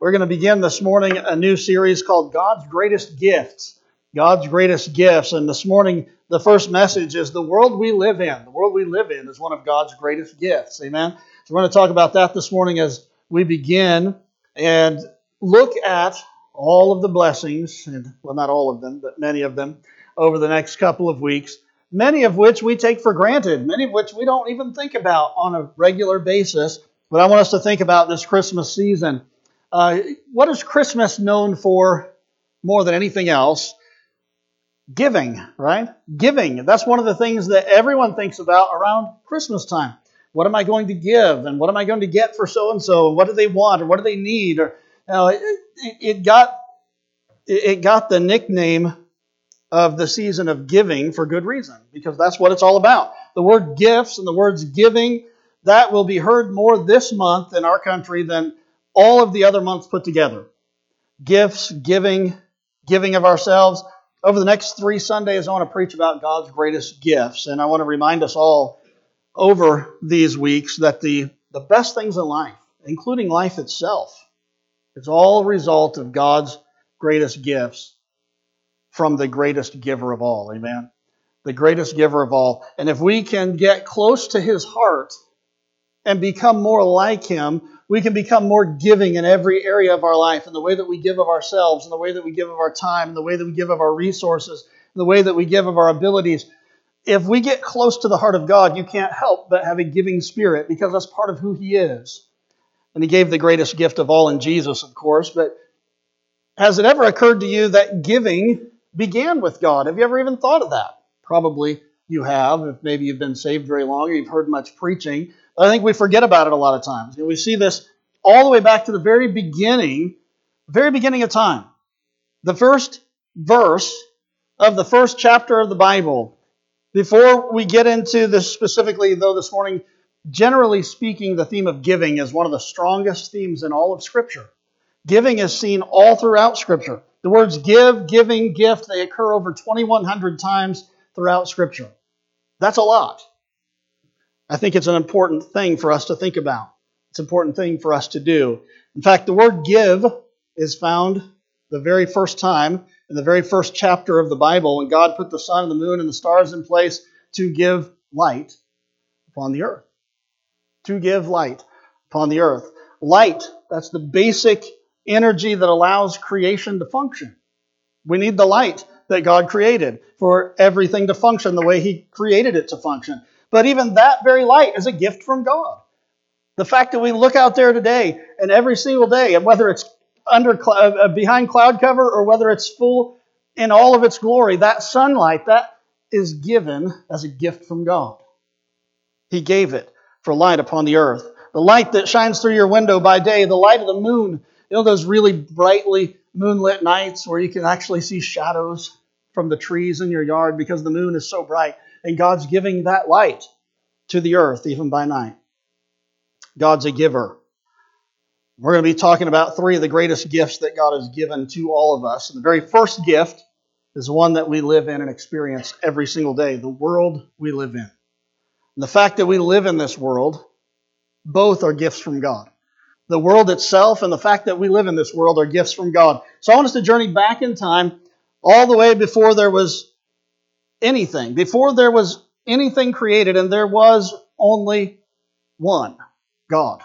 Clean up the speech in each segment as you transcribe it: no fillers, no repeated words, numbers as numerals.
We're going to begin this morning a new series called God's Greatest Gifts. God's Greatest Gifts. And this morning, the first message is the world we live in. The world we live in is one of God's greatest gifts. Amen? So we're going to talk about that this morning as we begin and look at all of the blessings, and well, not all of them, but many of them, over the next couple of weeks, many of which we take for granted, many of which we don't even think about on a regular basis. But I want us to think about this Christmas season. What is Christmas known for more than anything else? Giving, right? Giving. That's one of the things that everyone thinks about around Christmas time. What am I going to give? And what am I going to get for so-and-so? And what do they want? Or what do they need? Or, it got the nickname of the season of giving for good reason, because that's what it's all about. The word gifts and the words giving, that will be heard more this month in our country than all of the other months put together. Gifts, giving of ourselves. Over the next 3 Sundays, I want to preach about God's greatest gifts. And I want to remind us all over these weeks that the best things in life, including life itself, is all a result of God's greatest gifts from the greatest giver of all. Amen? The greatest giver of all. And if we can get close to His heart and become more like Him, we can become more giving in every area of our life, in the way that we give of ourselves, in the way that we give of our time, in the way that we give of our resources, in the way that we give of our abilities. If we get close to the heart of God, you can't help but have a giving spirit, because that's part of who He is. And He gave the greatest gift of all in Jesus, of course. But has it ever occurred to you that giving began with God? Have you ever even thought of that? Probably you have, if maybe you've been saved very long or you've heard much preaching. I think we forget about it a lot of times. We see this all the way back to the very beginning of time. The first verse of the first chapter of the Bible. Before we get into this specifically, though, this morning, generally speaking, the theme of giving is one of the strongest themes in all of Scripture. Giving is seen all throughout Scripture. The words give, giving, gift, they occur over 2,100 times throughout Scripture. That's a lot. I think it's an important thing for us to think about. It's an important thing for us to do. In fact, the word give is found the very first time in the very first chapter of the Bible, when God put the sun and the moon and the stars in place to give light upon the earth. To give light upon the earth. Light, that's the basic energy that allows creation to function. We need the light that God created for everything to function the way He created it to function. But even that very light is a gift from God. The fact that we look out there today and every single day, and whether it's behind cloud cover or whether it's full in all of its glory, that sunlight, that is given as a gift from God. He gave it for light upon the earth. The light that shines through your window by day, the light of the moon, you know those really brightly moonlit nights where you can actually see shadows from the trees in your yard because the moon is so bright. And God's giving that light to the earth, even by night. God's a giver. We're going to be talking about 3 of the greatest gifts that God has given to all of us. And the very first gift is one that we live in and experience every single day, the world we live in. And the fact that we live in this world, both are gifts from God. The world itself and the fact that we live in this world are gifts from God. So I want us to journey back in time all the way before there was anything. Before there was anything created, and there was only one, God.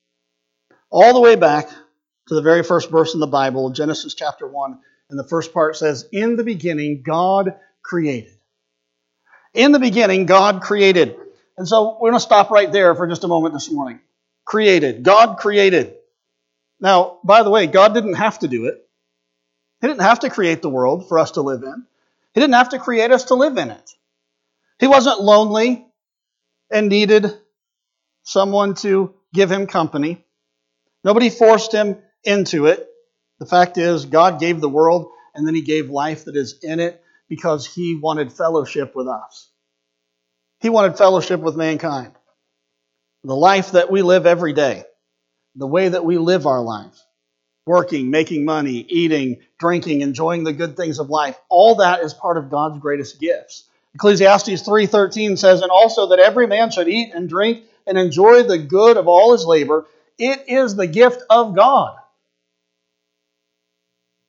All the way back to the very first verse in the Bible, Genesis chapter 1, and the first part says, "In the beginning, God created." In the beginning, God created. And so we're going to stop right there for just a moment this morning. Created. God created. Now, by the way, God didn't have to do it. He didn't have to create the world for us to live in. He didn't have to create us to live in it. He wasn't lonely and needed someone to give Him company. Nobody forced Him into it. The fact is, God gave the world, and then He gave life that is in it because He wanted fellowship with us. He wanted fellowship with mankind. The life that we live every day, the way that we live our life, working, making money, eating, drinking, enjoying the good things of life, all that is part of God's greatest gifts. Ecclesiastes 3:13 says, "And also that every man should eat and drink and enjoy the good of all his labor. It is the gift of God."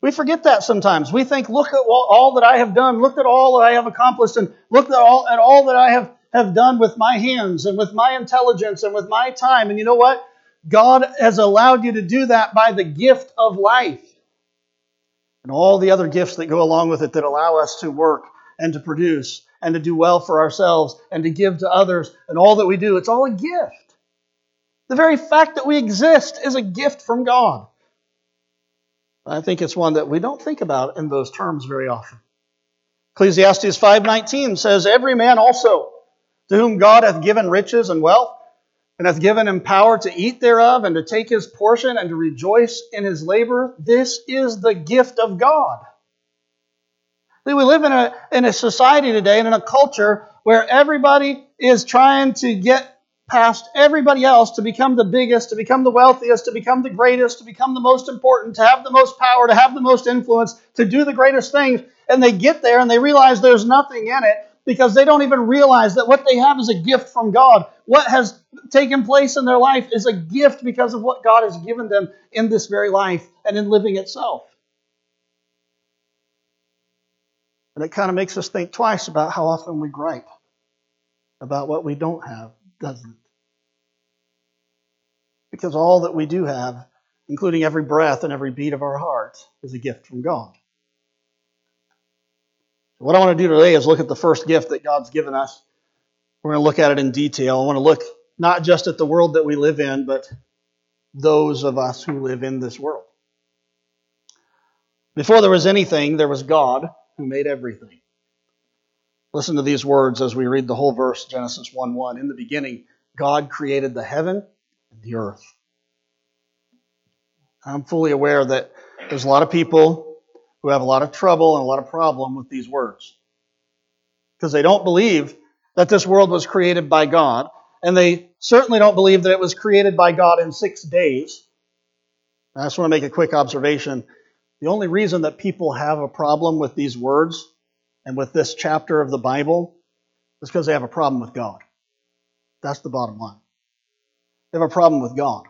We forget that sometimes. We think, look at all that I have done, look at all that I have accomplished, and look at all that I have done with my hands and with my intelligence and with my time. And you know what? God has allowed you to do that by the gift of life and all the other gifts that go along with it that allow us to work and to produce and to do well for ourselves and to give to others and all that we do. It's all a gift. The very fact that we exist is a gift from God. I think it's one that we don't think about in those terms very often. Ecclesiastes 5:19 says, "Every man also, to whom God hath given riches and wealth, and hath given him power to eat thereof, and to take his portion, and to rejoice in his labor, this is the gift of God." See, we live in a society today and in a culture where everybody is trying to get past everybody else to become the biggest, to become the wealthiest, to become the greatest, to become the most important, to have the most power, to have the most influence, to do the greatest things. And they get there and they realize there's nothing in it because they don't even realize that what they have is a gift from God. What has taken place in their life is a gift because of what God has given them in this very life and in living itself. And it kind of makes us think twice about how often we gripe about what we don't have, doesn't it? Because all that we do have, including every breath and every beat of our heart, is a gift from God. What I want to do today is look at the first gift that God's given us. We're going to look at it in detail. I want to look not just at the world that we live in, but those of us who live in this world. Before there was anything, there was God who made everything. Listen to these words as we read the whole verse, Genesis 1:1. "In the beginning, God created the heaven and the earth." I'm fully aware that there's a lot of people who have a lot of trouble and a lot of problem with these words because they don't believe that this world was created by God, and they certainly don't believe that it was created by God in 6 days. I just want to make a quick observation. The only reason that people have a problem with these words and with this chapter of the Bible is because they have a problem with God. That's the bottom line. They have a problem with God.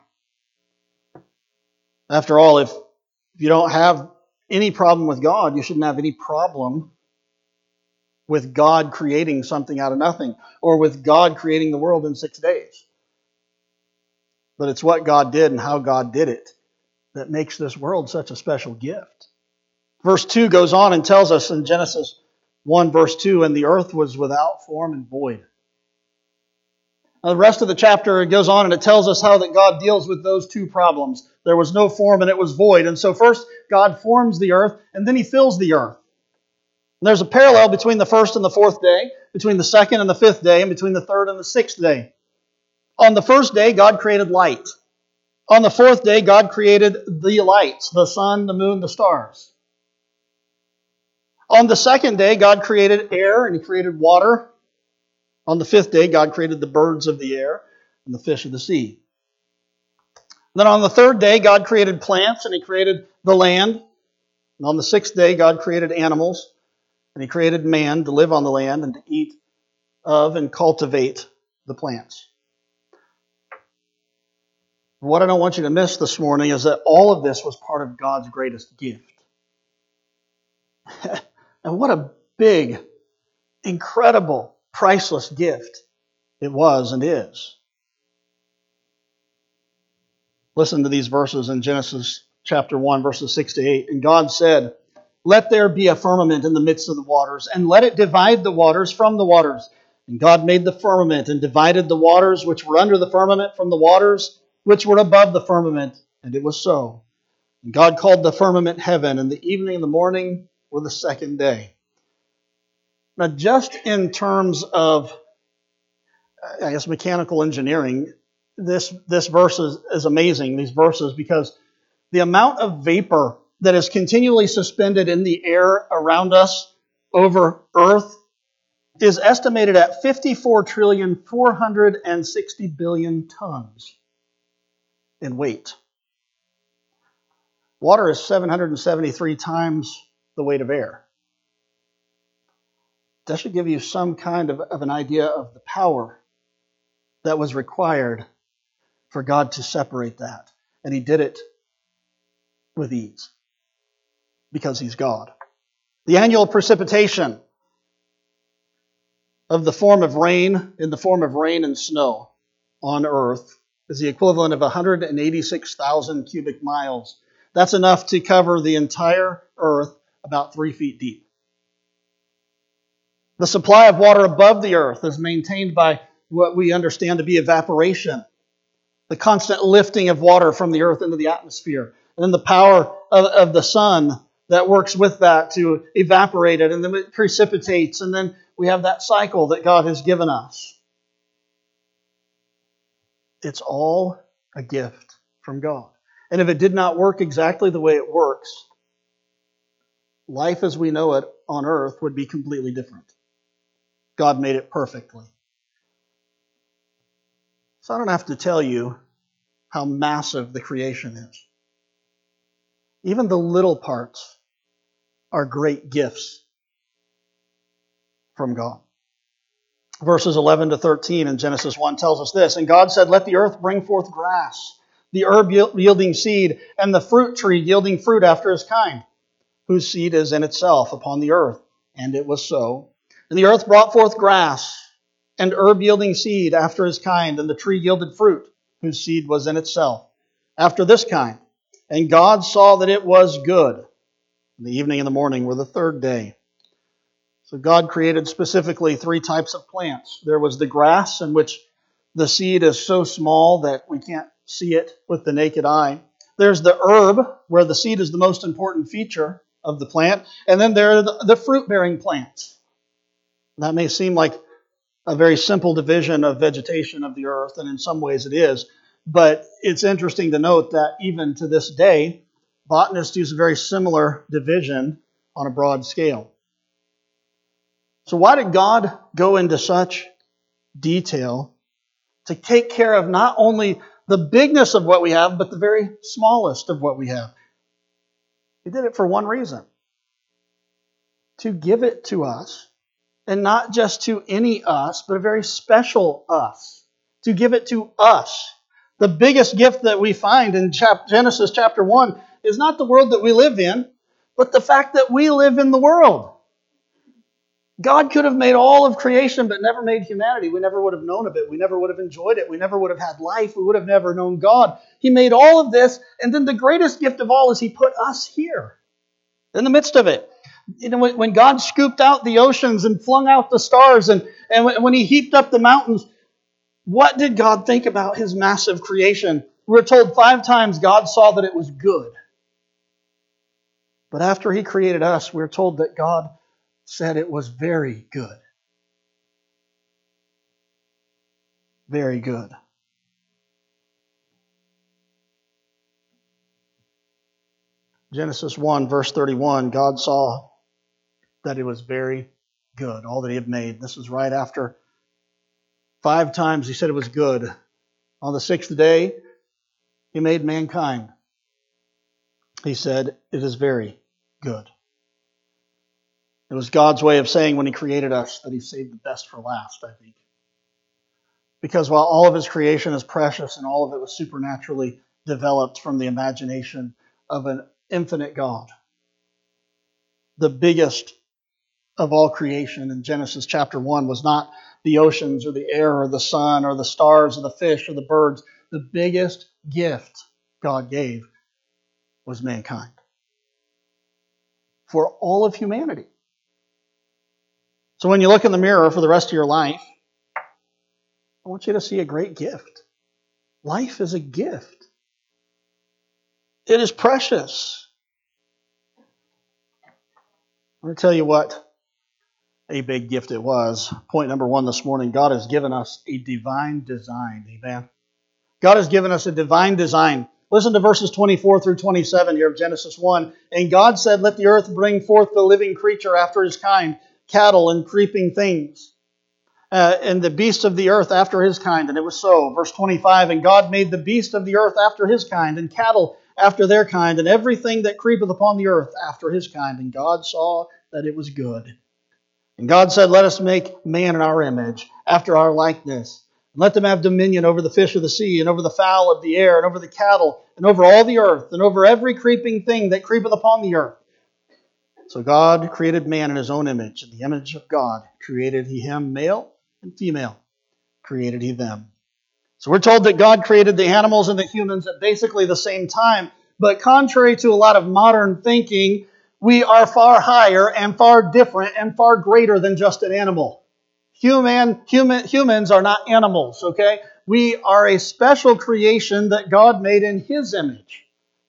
After all, if you don't have any problem with God, you shouldn't have any problem with God creating something out of nothing or with God creating the world in 6 days. But it's what God did and how God did it that makes this world such a special gift. Verse 2 goes on and tells us in Genesis 1 verse 2, "And the earth was without form and void." Now, the rest of the chapter, it goes on and it tells us how that God deals with those two problems. There was no form and it was void. And so first God forms the earth and then he fills the earth. And there's a parallel between the first and the fourth day, between the second and the fifth day, and between the third and the sixth day. On the first day, God created light. On the fourth day, God created the lights, the sun, the moon, the stars. On the second day, God created air and he created water. On the fifth day, God created the birds of the air and the fish of the sea. Then on the third day, God created plants and he created the land. And on the sixth day, God created animals and he created man to live on the land and to eat of and cultivate the plants. What I don't want you to miss this morning is that all of this was part of God's greatest gift. And what a big, incredible, priceless gift it was and is. Listen to these verses in Genesis chapter 1, verses 6 to 8. "And God said, Let there be a firmament in the midst of the waters, and let it divide the waters from the waters. And God made the firmament, and divided the waters which were under the firmament from the waters which were above the firmament. And it was so. And God called the firmament heaven, and the evening and the morning were the second day." Now, just in terms of, mechanical engineering, this verse is amazing, these verses, because the amount of vapor that is continually suspended in the air around us over Earth is estimated at 54,460,000,000,000 tons in weight. Water is 773 times the weight of air. That should give you some kind of an idea of the power that was required for God to separate that. And he did it with ease. because He's God. The annual precipitation of the form of rain, in the form of rain and snow on earth, is the equivalent of 186,000 cubic miles. That's enough to cover the entire earth about 3 feet deep. The supply of water above the earth is maintained by what we understand to be evaporation, the constant lifting of water from the earth into the atmosphere, and then the power of the sun that works with that to evaporate it, and then it precipitates, and then we have that cycle that God has given us. It's all a gift from God. And if it did not work exactly the way it works, life as we know it on earth would be completely different. God made it perfectly. So I don't have to tell you how massive the creation is. Even the little parts are great gifts from God. Verses 11 to 13 in Genesis 1 tells us this, "And God said, Let the earth bring forth grass, the herb yielding seed, and the fruit tree yielding fruit after his kind, whose seed is in itself upon the earth. And it was so. And the earth brought forth grass, and herb yielding seed after his kind, and the tree yielded fruit, whose seed was in itself, after this kind. And God saw that it was good. And the evening and the morning were the third day." So God created specifically 3 types of plants. There was the grass, in which the seed is so small that we can't see it with the naked eye. There's the herb, where the seed is the most important feature of the plant. And then there are the fruit-bearing plants. That may seem like a very simple division of vegetation of the earth, and in some ways it is. But it's interesting to note that even to this day, botanists use a very similar division on a broad scale. So why did God go into such detail to take care of not only the bigness of what we have, but the very smallest of what we have? He did it for one reason: to give it to us, and not just to any us, but a very special us. To give it to us. The biggest gift that we find in Genesis chapter 1 is not the world that we live in, but the fact that we live in the world. God could have made all of creation, but never made humanity. We never would have known of it. We never would have enjoyed it. We never would have had life. We would have never known God. He made all of this, and then the greatest gift of all is He put us here, in the midst of it. You know, when God scooped out the oceans and flung out the stars, and when He heaped up the mountains, what did God think about His massive creation? We're told 5 times God saw that it was good. But after He created us, we're told that God said it was very good. Very good. Genesis 1, verse 31, God saw that it was very good, all that He had made. This is right after 5 times He said it was good. On the 6th day, He made mankind. He said, it is very good. It was God's way of saying when He created us that He saved the best for last, I think. Because while all of His creation is precious and all of it was supernaturally developed from the imagination of an infinite God, the biggest of all creation in Genesis chapter 1 was not the oceans or the air or the sun or the stars or the fish or the birds. The biggest gift God gave was mankind. For all of humanity. So when you look in the mirror for the rest of your life, I want you to see a great gift. Life is a gift. It is precious. I'm going to tell you what a big gift it was. Point number 1 this morning, God has given us a divine design. Amen. God has given us a divine design. Listen to verses 24 through 27 here of Genesis 1. And God said, Let the earth bring forth the living creature after his kind, cattle and creeping things, and the beasts of the earth after his kind. And it was so. Verse 25, And God made the beasts of the earth after his kind, and cattle after their kind, and everything that creepeth upon the earth after his kind. And God saw that it was good. And God said, Let us make man in our image, after our likeness. And let them have dominion over the fish of the sea, and over the fowl of the air, and over the cattle, and over all the earth, and over every creeping thing that creepeth upon the earth. So God created man in his own image. In the image of God created he him, male and female created he them. So we're told that God created the animals and the humans at basically the same time. But contrary to a lot of modern thinking, we are far higher and far different and far greater than just an animal. Humans are not animals, okay? We are a special creation that God made in his image.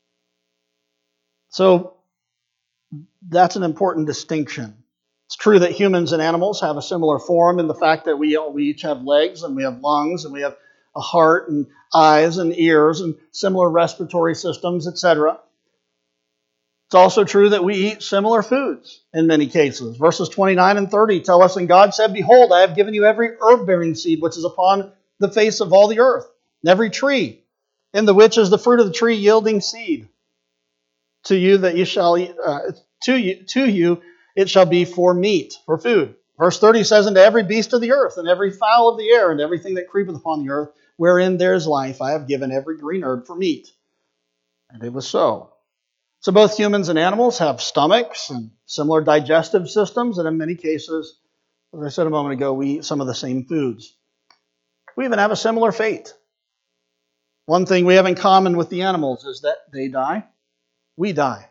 So that's an important distinction. It's true that humans and animals have a similar form in the fact that we each have legs and we have lungs and we have a heart and eyes and ears and similar respiratory systems, etc. It's also true that we eat similar foods in many cases. Verses 29 and 30 tell us, "And God said, Behold, I have given you every herb-bearing seed which is upon the face of all the earth, and every tree, in the which is the fruit of the tree yielding seed. To you that you shall eat, to you it shall be for meat, for food." Verse 30 says, "And to every beast of the earth, and every fowl of the air, and everything that creepeth upon the earth, wherein there is life, I have given every green herb for meat." And it was so. So both humans and animals have stomachs and similar digestive systems, and in many cases, as I said a moment ago, we eat some of the same foods. We even have a similar fate. One thing we have in common with the animals is that they die, we die.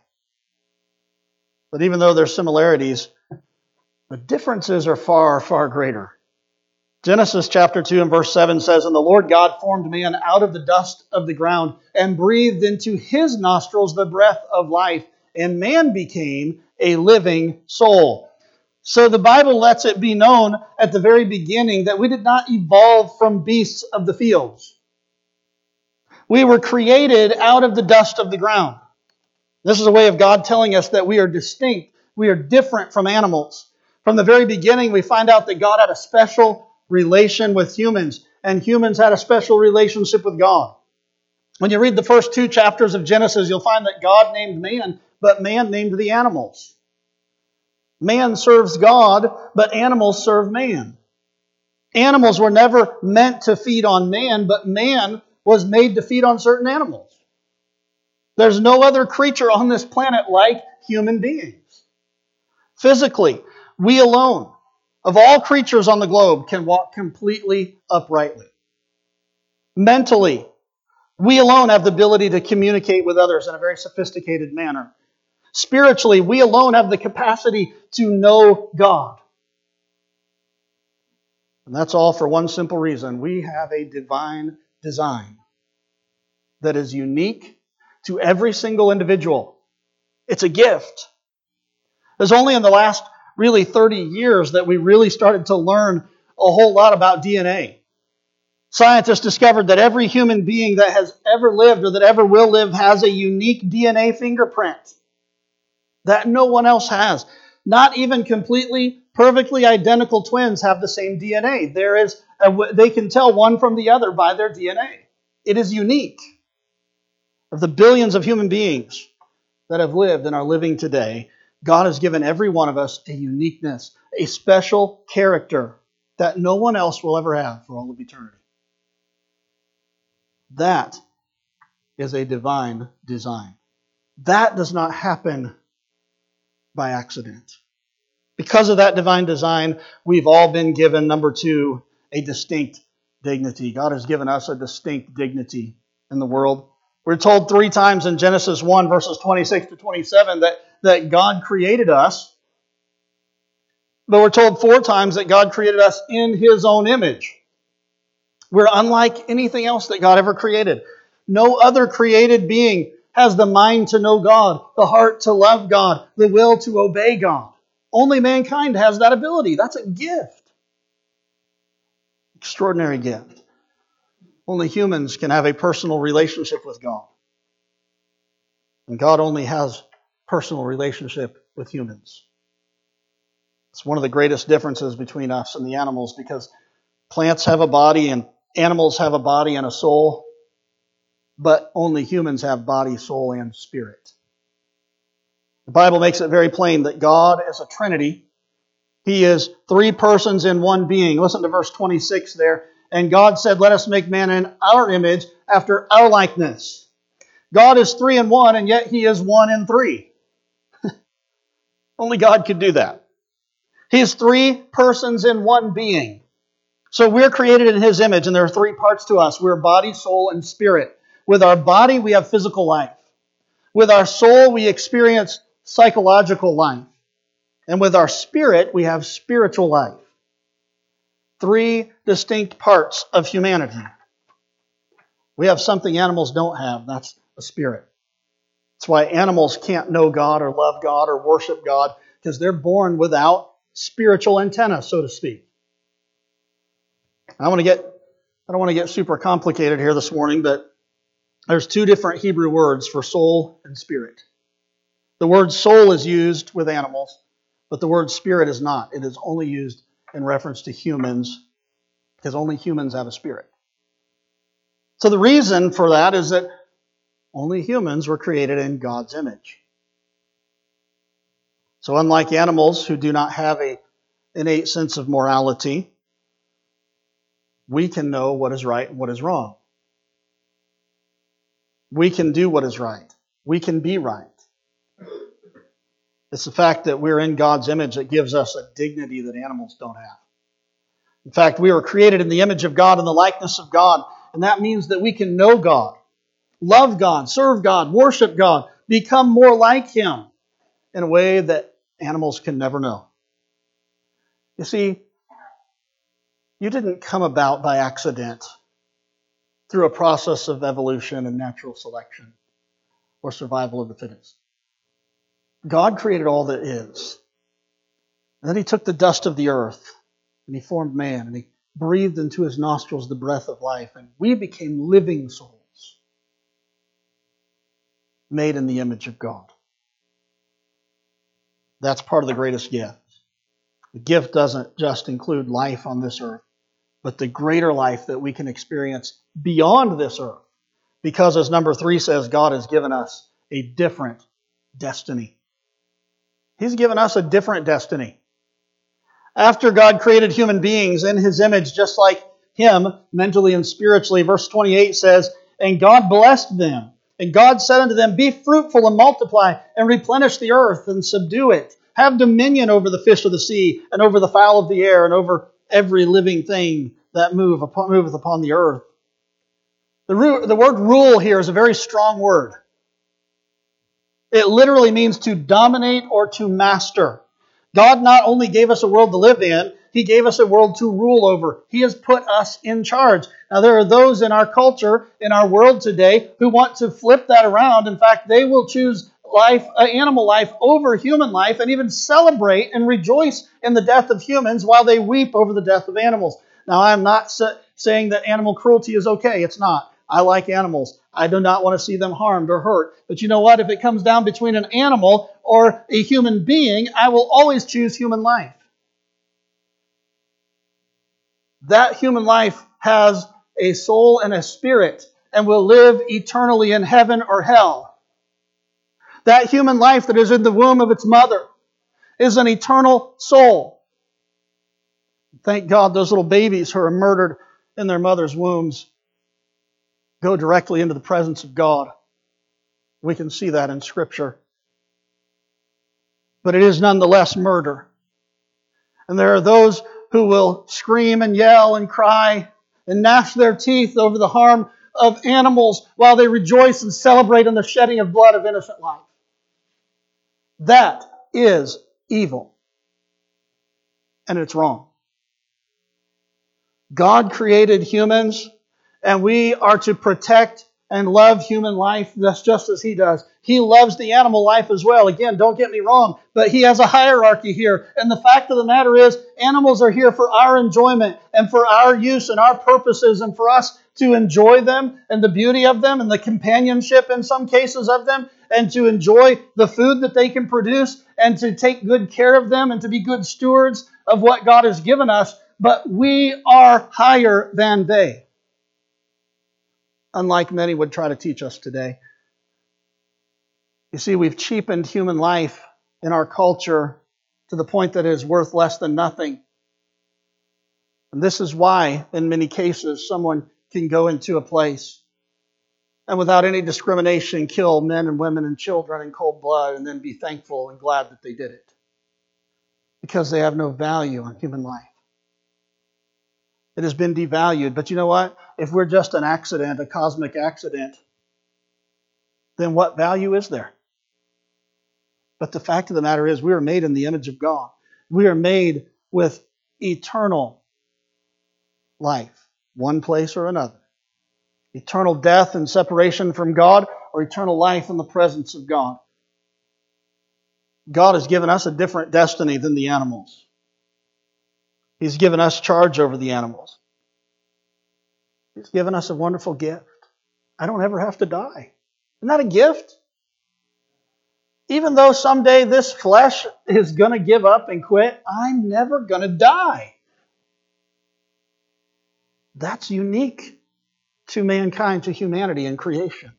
But even though there's similarities, the differences are far, far greater. Genesis chapter 2 and verse 7 says, "And the Lord God formed man out of the dust of the ground and breathed into his nostrils the breath of life, and man became a living soul." So the Bible lets it be known at the very beginning that we did not evolve from beasts of the fields. We were created out of the dust of the ground. This is a way of God telling us that we are distinct. We are different from animals. From the very beginning, we find out that God had a special relation with humans, and humans had a special relationship with God. When you read the first 2 chapters of Genesis, you'll find that God named man, but man named the animals. Man serves God, but animals serve man. Animals were never meant to feed on man, but man was made to feed on certain animals. There's no other creature on this planet like human beings. Physically, we alone, of all creatures on the globe, can walk completely uprightly. Mentally, we alone have the ability to communicate with others in a very sophisticated manner. Spiritually, we alone have the capacity to know God. And that's all for one simple reason. We have a divine design that is unique to every single individual. It's a gift. It's only in the last really 30 years that we really started to learn a whole lot about DNA. Scientists discovered that every human being that has ever lived or that ever will live has a unique DNA fingerprint that no one else has. Not even completely, perfectly identical twins have the same DNA. They can tell one from the other by their DNA. It is unique. Of the billions of human beings that have lived and are living today, God has given every one of us a uniqueness, a special character that no one else will ever have for all of eternity. That is a divine design. That does not happen by accident. Because of that divine design, we've all been given, number 2, a distinct dignity. God has given us a distinct dignity in the world. We're told 3 times in Genesis 1, verses 26 to 27, that God created us. But we're told 4 times that God created us in His own image. We're unlike anything else that God ever created. No other created being has the mind to know God, the heart to love God, the will to obey God. Only mankind has that ability. That's a gift. Extraordinary gift. Only humans can have a personal relationship with God. And God only has personal relationship with humans. It's one of the greatest differences between us and the animals, because plants have a body and animals have a body and a soul, but only humans have body, soul, and spirit. The Bible makes it very plain that God is a Trinity. He is 3 persons in one being. Listen to verse 26 there. "And God said, Let us make man in our image, after our likeness." God is 3 in 1, and yet He is 1 in 3. Only God could do that. He's three persons in one being. So we're created in His image, and there are three parts to us. We're body, soul, and spirit. With our body, we have physical life. With our soul, we experience psychological life. And with our spirit, we have spiritual life. Three distinct parts of humanity. We have something animals don't have. That's a spirit. That's why animals can't know God or love God or worship God, because they're born without spiritual antenna, so to speak. I don't want to get super complicated here this morning, but there's two different Hebrew words for soul and spirit. The word soul is used with animals, but the word spirit is not. It is only used in reference to humans, because only humans have a spirit. So the reason for that is that only humans were created in God's image. So unlike animals who do not have an innate sense of morality, we can know what is right and what is wrong. We can do what is right. We can be right. It's the fact that we're in God's image that gives us a dignity that animals don't have. In fact, we were created in the image of God and the likeness of God, and that means that we can know God, love God, serve God, worship God, become more like Him in a way that animals can never know. You see, you didn't come about by accident through a process of evolution and natural selection or survival of the fittest. God created all that is. And then He took the dust of the earth and He formed man and He breathed into his nostrils the breath of life, and we became living souls made in the image of God. That's part of the greatest gift. The gift doesn't just include life on this earth, but the greater life that we can experience beyond this earth. Because as number 3 says, God has given us a different destiny. He's given us a different destiny. After God created human beings in His image, just like Him, mentally and spiritually, verse 28 says, "And God blessed them. And God said unto them, Be fruitful and multiply, and replenish the earth, and subdue it. Have dominion over the fish of the sea, and over the fowl of the air, and over every living thing that moveth upon the earth." The word rule here is a very strong word. It literally means to dominate or to master. God not only gave us a world to live in, He gave us a world to rule over. He has put us in charge. Now, there are those in our culture, in our world today, who want to flip that around. In fact, they will choose animal life over human life, and even celebrate and rejoice in the death of humans while they weep over the death of animals. Now, I'm not saying that animal cruelty is okay. It's not. I like animals. I do not want to see them harmed or hurt. But you know what? If it comes down between an animal or a human being, I will always choose human life. That human life has a soul and a spirit and will live eternally in heaven or hell. That human life that is in the womb of its mother is an eternal soul. Thank God those little babies who are murdered in their mother's wombs go directly into the presence of God. We can see that in Scripture. But it is nonetheless murder. And there are those who will scream and yell and cry and gnash their teeth over the harm of animals while they rejoice and celebrate in the shedding of blood of innocent life. That is evil. And it's wrong. God created humans, and we are to protect and love human life just as He does. He loves the animal life as well. Again, don't get me wrong, but He has a hierarchy here. And the fact of the matter is, animals are here for our enjoyment and for our use and our purposes, and for us to enjoy them and the beauty of them and the companionship in some cases of them, and to enjoy the food that they can produce, and to take good care of them and to be good stewards of what God has given us. But we are higher than they, unlike many would try to teach us today. You see, we've cheapened human life in our culture to the point that it is worth less than nothing. And this is why, in many cases, someone can go into a place and without any discrimination kill men and women and children in cold blood and then be thankful and glad that they did it. because they have no value in human life. It has been devalued. But you know what? If we're just an accident, a cosmic accident, then what value is there? But the fact of the matter is, we are made in the image of God. We are made with eternal life, one place or another. Eternal death and separation from God, or eternal life in the presence of God. God has given us a different destiny than the animals. He's given us charge over the animals. He's given us a wonderful gift. I don't ever have to die. Isn't that a gift? Even though someday this flesh is going to give up and quit, I'm never going to die. That's unique to mankind, to humanity and creation.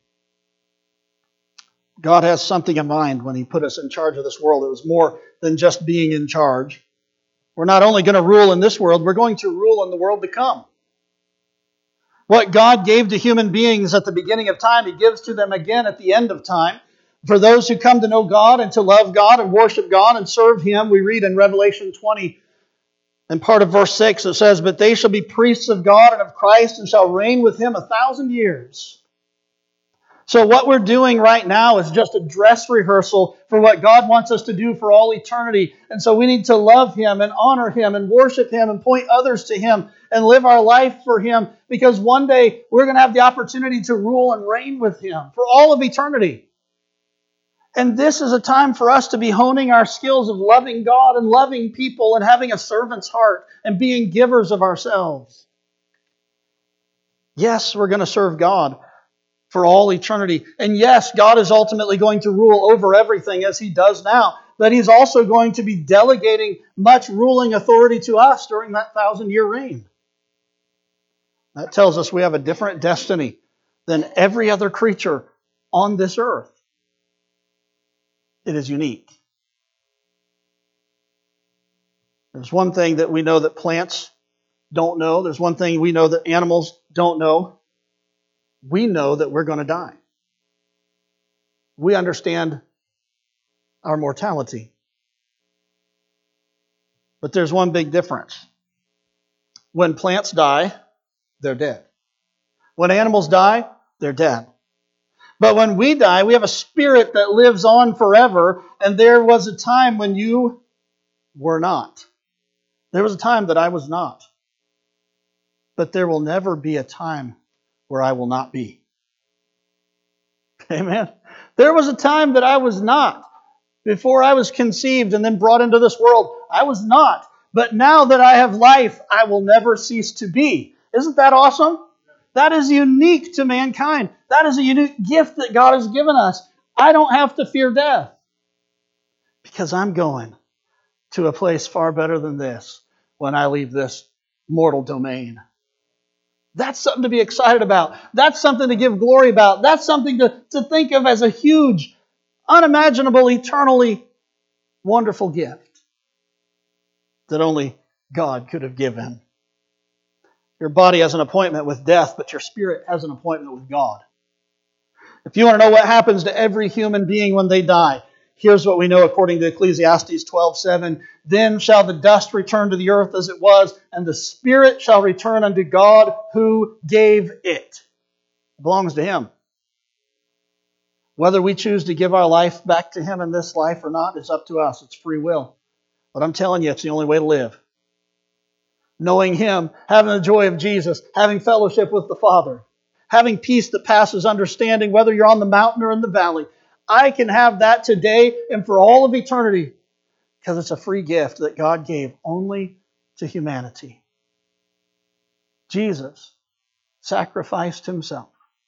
God has something in mind when He put us in charge of this world. It was more than just being in charge. We're not only going to rule in this world, we're going to rule in the world to come. What God gave to human beings at the beginning of time, He gives to them again at the end of time. For those who come to know God and to love God and worship God and serve Him, we read in Revelation 20 and part of verse 6, it says, "But they shall be priests of God and of Christ and shall reign with Him 1,000 years." So what we're doing right now is just a dress rehearsal for what God wants us to do for all eternity. And so we need to love Him and honor Him and worship Him and point others to Him and live our life for Him, because one day we're going to have the opportunity to rule and reign with Him for all of eternity. And this is a time for us to be honing our skills of loving God and loving people and having a servant's heart and being givers of ourselves. Yes, we're going to serve God for all eternity. And yes, God is ultimately going to rule over everything as He does now. But He's also going to be delegating much ruling authority to us during that 1,000-year reign. That tells us we have a different destiny than every other creature on this earth. It is unique. There's one thing that we know that plants don't know. There's one thing we know that animals don't know. We know that we're going to die. We understand our mortality. But there's one big difference. When plants die, they're dead. When animals die, they're dead. But when we die, we have a spirit that lives on forever, and there was a time when you were not. There was a time that I was not. But there will never be a time where I will not be. Amen. There was a time that I was not. Before I was conceived and then brought into this world, I was not. But now that I have life, I will never cease to be. Isn't that awesome? That is unique to mankind. That is a unique gift that God has given us. I don't have to fear death because I'm going to a place far better than this when I leave this mortal domain. That's something to be excited about. That's something to give glory about. That's something to think of as a huge, unimaginable, eternally wonderful gift that only God could have given. Your body has an appointment with death, but your spirit has an appointment with God. If you want to know what happens to every human being when they die, here's what we know according to Ecclesiastes 12:7. Then shall the dust return to the earth as it was, and the spirit shall return unto God who gave it. It belongs to Him. Whether we choose to give our life back to Him in this life or not is up to us. It's free will. But I'm telling you, it's the only way to live. Knowing Him, having the joy of Jesus, having fellowship with the Father, having peace that passes understanding, whether you're on the mountain or in the valley. I can have that today and for all of eternity because it's a free gift that God gave only to humanity. Jesus sacrificed Himself,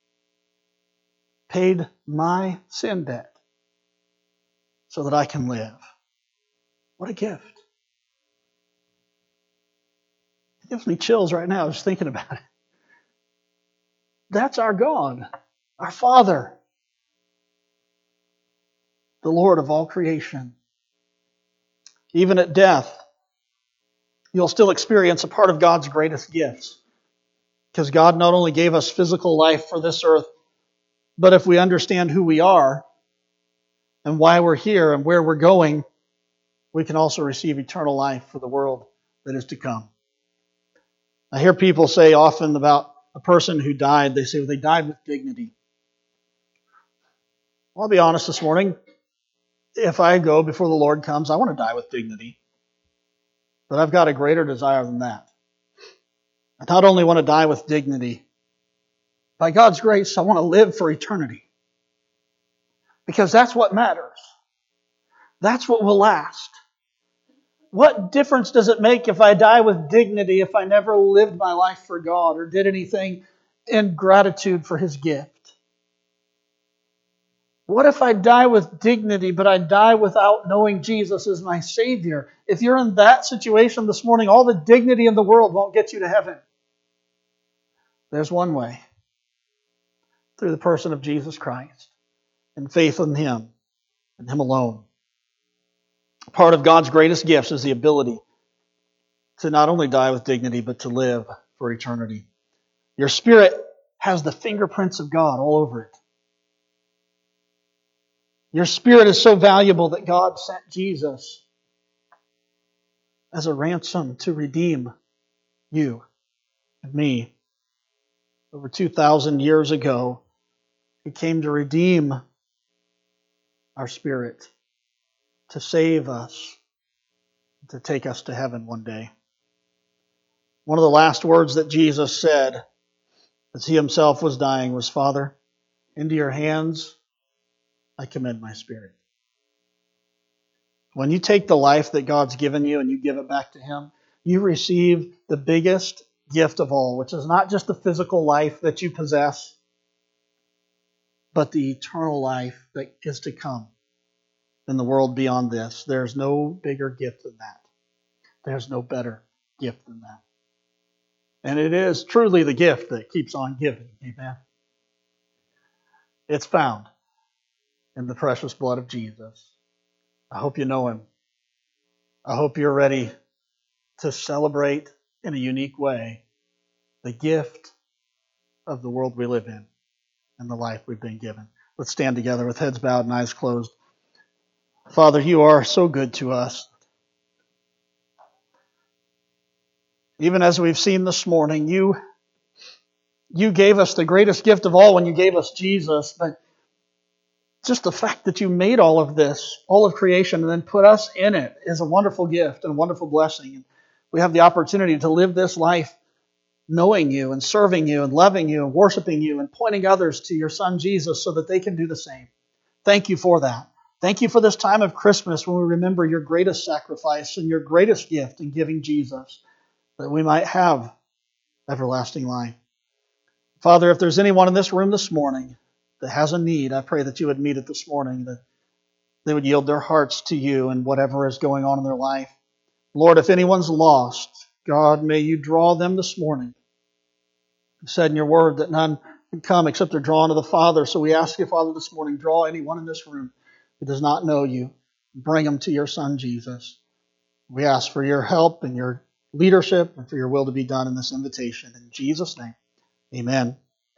paid my sin debt so that I can live. What a gift. It gives me chills right now just thinking about it. That's our God, our Father, the Lord of all creation. Even at death, you'll still experience a part of God's greatest gifts. Because God not only gave us physical life for this earth, but if we understand who we are and why we're here and where we're going, we can also receive eternal life for the world that is to come. I hear people say often about a person who died, they say, well, they died with dignity. Well, I'll be honest this morning. If I go before the Lord comes, I want to die with dignity. But I've got a greater desire than that. I not only want to die with dignity, by God's grace, I want to live for eternity. Because that's what matters. That's what will last. What difference does it make if I die with dignity if I never lived my life for God or did anything in gratitude for His gift? What if I die with dignity, but I die without knowing Jesus as my Savior? If you're in that situation this morning, all the dignity in the world won't get you to heaven. There's one way. Through the person of Jesus Christ and faith in Him and Him alone. Part of God's greatest gifts is the ability to not only die with dignity, but to live for eternity. Your spirit has the fingerprints of God all over it. Your spirit is so valuable that God sent Jesus as a ransom to redeem you and me. Over 2,000 years ago, He came to redeem our spirit, to save us, to take us to heaven one day. One of the last words that Jesus said as He Himself was dying was, Father, into your hands I commend my spirit. When you take the life that God's given you and you give it back to Him, you receive the biggest gift of all, which is not just the physical life that you possess, but the eternal life that is to come in the world beyond this. There's no bigger gift than that. There's no better gift than that. And it is truly the gift that keeps on giving. Amen. It's found in the precious blood of Jesus. I hope you know Him. I hope you're ready to celebrate in a unique way the gift of the world we live in and the life we've been given. Let's stand together with heads bowed and eyes closed. Father, You are so good to us. Even as we've seen this morning, You gave us the greatest gift of all when You gave us Jesus, but just the fact that You made all of this, all of creation, and then put us in it is a wonderful gift and a wonderful blessing. We have the opportunity to live this life knowing You and serving You and loving You and worshiping You and pointing others to Your Son Jesus so that they can do the same. Thank You for that. Thank You for this time of Christmas when we remember Your greatest sacrifice and Your greatest gift in giving Jesus, that we might have everlasting life. Father, if there's anyone in this room this morning that has a need, I pray that You would meet it this morning, that they would yield their hearts to You and whatever is going on in their life. Lord, if anyone's lost, God, may You draw them this morning. You said in Your word that none can come except they're drawn to the Father. So we ask You, Father, this morning, draw anyone in this room who does not know You. Bring them to Your Son, Jesus. We ask for Your help and Your leadership and for Your will to be done in this invitation. In Jesus' name, amen.